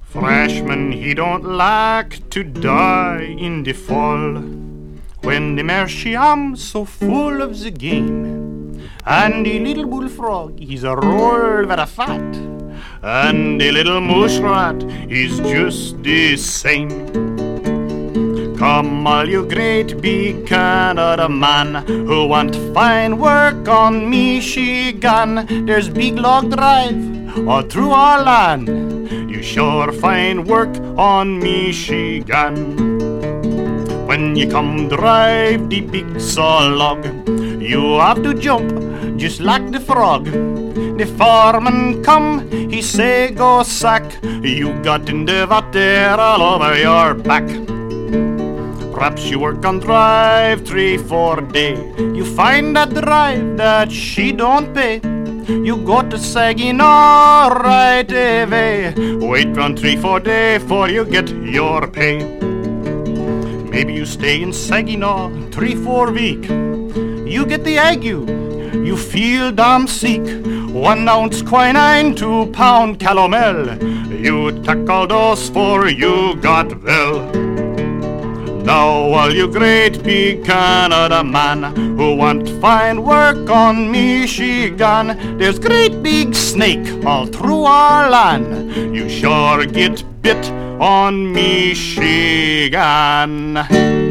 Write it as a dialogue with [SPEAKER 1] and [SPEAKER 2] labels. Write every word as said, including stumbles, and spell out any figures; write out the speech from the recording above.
[SPEAKER 1] Freshman, he don't like to die in the fall, when the Merciam's so full of the game, and the little bullfrog, he's a roll very fat, and the little muskrat is just the same. Come all you great big Canada man who want to find work on Michigan, there's Big Log Drive all through our land. You sure find work on Michigan. When you come drive the big saw log, you have to jump just like the frog. The foreman come, he say go sack, you got in the water all over your back. Perhaps you work on drive three, four day, you find that drive that she don't pay. You go to Saginaw right away, wait round three, four day before you get your pay. Maybe you stay in Saginaw three, four week, you get the ague, you feel damn sick. One ounce quinine, two pound calomel, you tackle those for you got well. Now all you great big Canada man who want to find work on Michigan, there's great big snake all through our land. You sure get bit on Michigan.